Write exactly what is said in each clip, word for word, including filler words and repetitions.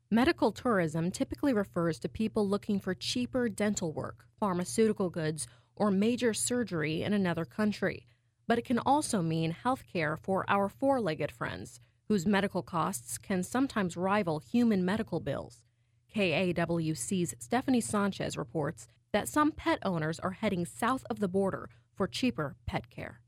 Medical tourism typically refers to people looking for cheaper dental work, pharmaceutical goods, or major surgery in another country. But it can also mean health care for our four-legged friends, whose medical costs can sometimes rival human medical bills. K A W C's Stephanie Sanchez reports that some pet owners are heading south of the border for cheaper pet care.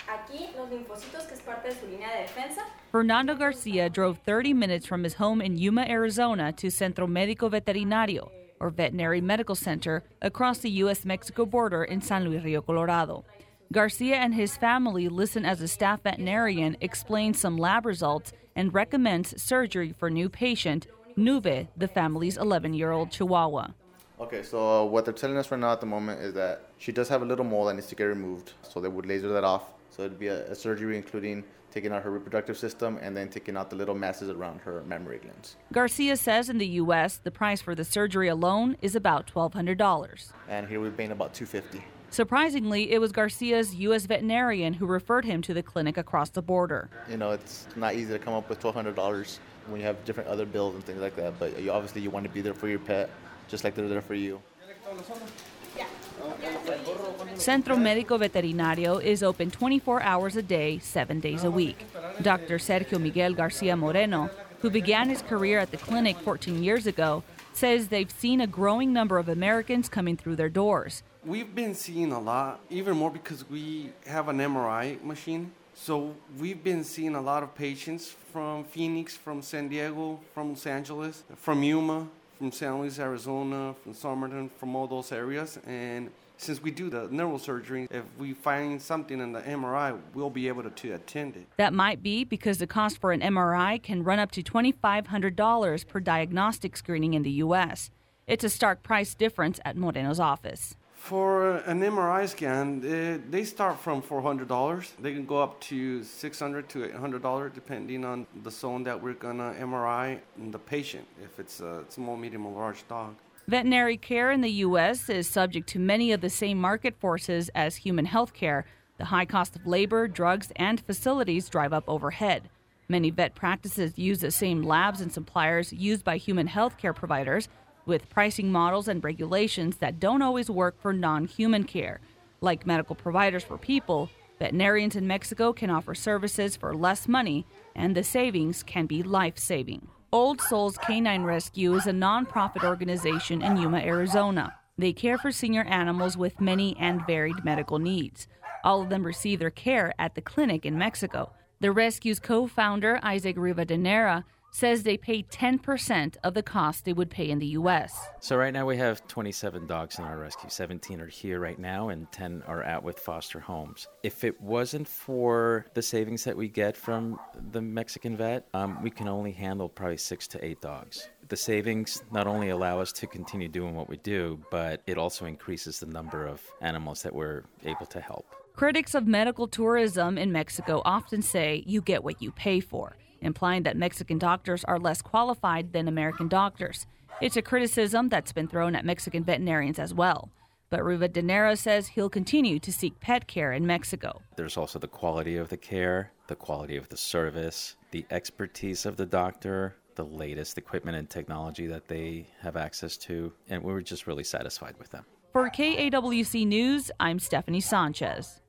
Fernando Garcia drove thirty minutes from his home in Yuma, Arizona to Centro Médico Veterinario, or Veterinary Medical Center, across the U S Mexico border in San Luis Rio Colorado. Garcia and his family listen as a staff veterinarian explains some lab results and recommends surgery for new patient, Nube, the family's eleven-year-old Chihuahua. Okay, so uh, what they're telling us right now at the moment is that she does have a little mole that needs to get removed, so they would laser that off. So it'd be a, a surgery including taking out her reproductive system and then taking out the little masses around her mammary glands. Garcia says in the U S, the price for the surgery alone is about twelve hundred dollars. And here we're paying about two hundred fifty dollars. Surprisingly, it was Garcia's U S veterinarian who referred him to the clinic across the border. You know, it's not easy to come up with twelve hundred dollars when you have different other bills and things like that, but you, obviously you want to be there for your pet, just like they're there for you. Centro Médico Veterinario is open twenty-four hours a day, seven days a week. Doctor Sergio Miguel Garcia Moreno, who began his career at the clinic fourteen years ago, says they've seen a growing number of Americans coming through their doors. We've been seeing a lot, even more because we have an M R I machine. So we've been seeing a lot of patients from Phoenix, from San Diego, from Los Angeles, from Yuma, from San Luis, Arizona, from Somerton, from all those areas. And since we do the neurosurgery, if we find something in the M R I, we'll be able to, to attend it. That might be because the cost for an M R I can run up to twenty-five hundred dollars per diagnostic screening in the U S. It's a stark price difference at Moreno's office. For an M R I scan, they, they start from four hundred dollars. They can go up to six hundred dollars to eight hundred dollars depending on the zone that we're going to M R I and the patient, if it's a small, medium, or large dog. Veterinary care in the U S is subject to many of the same market forces as human health care. The high cost of labor, drugs, and facilities drive up overhead. Many vet practices use the same labs and suppliers used by human health care providers, with pricing models and regulations that don't always work for non-human care. Like medical providers for people, veterinarians in Mexico can offer services for less money, and the savings can be life-saving. Old Souls Canine Rescue is a nonprofit organization in Yuma, Arizona. They care for senior animals with many and varied medical needs. All of them receive their care at the clinic in Mexico. The rescue's co-founder, Isaac Rivadeneira, says they pay ten percent of the cost they would pay in the U S. So right now we have twenty-seven dogs in our rescue. seventeen are here right now and ten are out with foster homes. If it wasn't for the savings that we get from the Mexican vet, um, we can only handle probably six to eight dogs. The savings not only allow us to continue doing what we do, but it also increases the number of animals that we're able to help. Critics of medical tourism in Mexico often say you get what you pay for, implying that Mexican doctors are less qualified than American doctors. It's a criticism that's been thrown at Mexican veterinarians as well. But Rivadeneira says he'll continue to seek pet care in Mexico. There's also the quality of the care, the quality of the service, the expertise of the doctor, the latest equipment and technology that they have access to, and we were just really satisfied with them. For K A W C News, I'm Stephanie Sanchez.